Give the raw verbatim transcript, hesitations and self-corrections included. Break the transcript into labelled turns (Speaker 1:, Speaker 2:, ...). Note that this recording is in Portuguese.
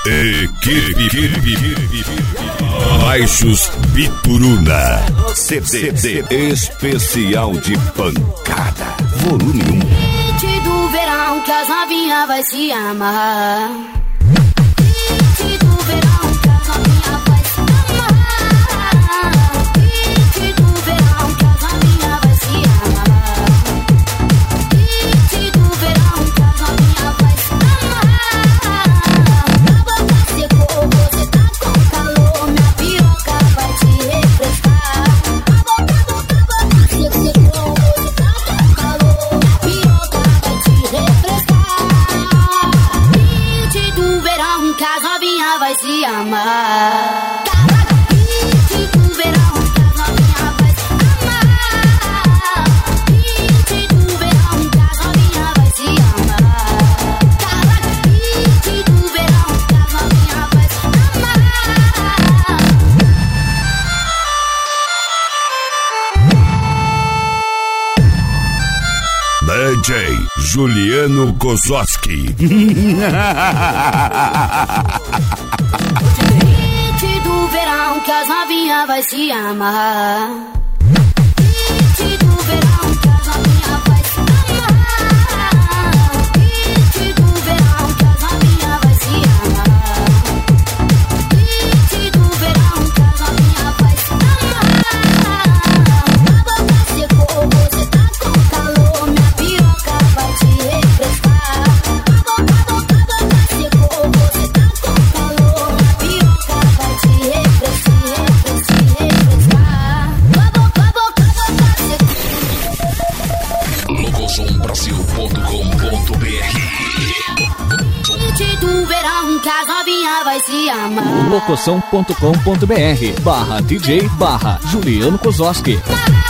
Speaker 1: Equipe Baixos Bituruna. C D especial de pancada. Volume um.
Speaker 2: Hit do verão que as novinhas vai se amarrar. Hit do verão que as novinhas vai se amarrar. Hit do verão que as novinhas vai se amarrar. Hit do verão que as novinhas vai se amarrar. A boca secou, você tá com calor, minha piroca vai te refrescar. A boca, boca, boca secou, você tá com calor, minha piroca vai te refrescar. Hit do verão que as novinhas vai se amar. Hit do verão que as novinhas vai se amar. Hit do verão que as novinhas vai se amar. Hit do verão que as novinhas vai se
Speaker 1: D J Juliano Kozowski.
Speaker 2: Hit do verão que as novinhas vai se amarrar. Hit do verão que as novinhas vai se amarrar. Hit do verão que as novinhas vai se amarrar. Hit do verão que as novinhas vai se amarrar. A boca secou, você tá com calor, minha piroca vai te refrescar. A boca, boca, boca secou, você tá com calor, minha piroca vai te refrescar, refrescar. A boca, boca, boca secou.
Speaker 3: locosom brasil ponto com ponto b r.
Speaker 2: Hit do verão que as novinhas vai se amar.
Speaker 4: locosom ponto com ponto b r barra D J barra Juliano Kozowski.